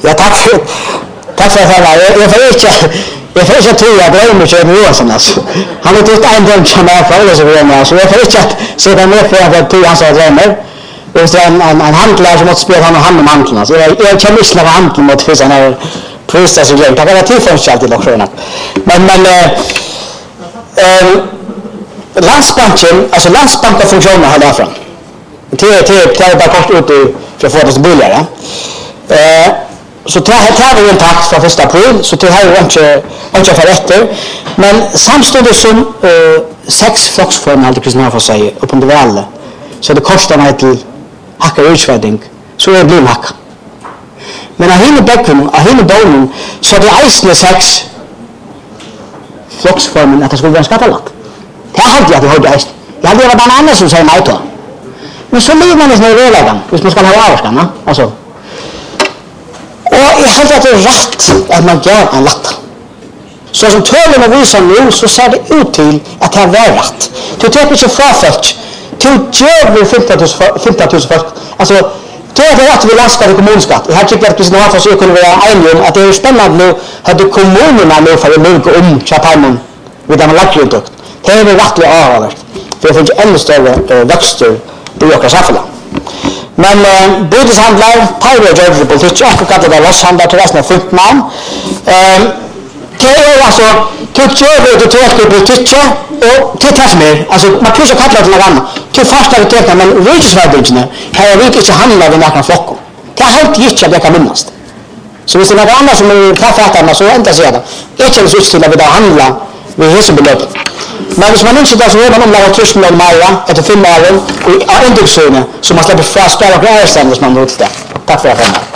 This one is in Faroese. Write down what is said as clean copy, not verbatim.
Ja, tack för det. Jag får inte tro att glömmer sig med Johansson alltså. Han har inte en dröm som är för så vidare. Så jag får inte att sätta ner för att tro hans drömmar. Det är en handlare som måste spela han och hand om handlarna. Så jag kan missla på handel mot för sådana här priser så glömt. Jag kan ha tillfälligt alltid också. Men Landsbanken, alltså Landsbanken-funktionen har därifrån. Det är bara kort ut för att få det så billigare. Så det här var ju en takt från 1 april, så det här är inte för efter. Men samtidigt som 6 flocksformer alltid Kristian får säga upp under alla, så det kostar mig till hacka utvärdning, så är det blir hacka. Men av henne bäcken, av henne bonen, så är det eisne 6 flocksformen att det skulle vara en skattalapp. Det här hade jag att det hörde eisne. Jag hade varit en annan som säger nej då. Men så lever man i sådana reläggan, hvis man ska ha avskanna, alltså. Och jag hade att det är rätt att man gör en lapp. Så som tölen visar nu så ser det ut till att det är rätt. Du tar inte för folk. Du gör 15 000 folk. Alltså, det är rätt vi landskatt och kommunskatt. Jag har tyckt att Kristian Hafors kunde vara enig om att det är spännande nu att kommunerna nu får lugga om Chathaimen vid den lackjordtukt. Det är rätt avhållet. För det finns ännu större växter i åkra samhällen. Men byteshandlar, Tauro gör det politik, och kallar det losshandlar till resten av 15 namn. Det är alltså, du gör det till politik och till mer. Alltså, man kan ju kalla det något annat. Till första vi men rikesvärdingarna har jag inte handlat vid några flockor. Det har helt gitt att jag kan minnas. Så hvis det är något annat som är kaffeätarna så inte säga det. Jag känner så till att vi handla vid hälsobelöpet. Men hvis man inte där så är man omlagar 1000 år Maja efter 5 år och indexsynen så man släpper fast spela och gräsande som man har gjort det. Tack för att jag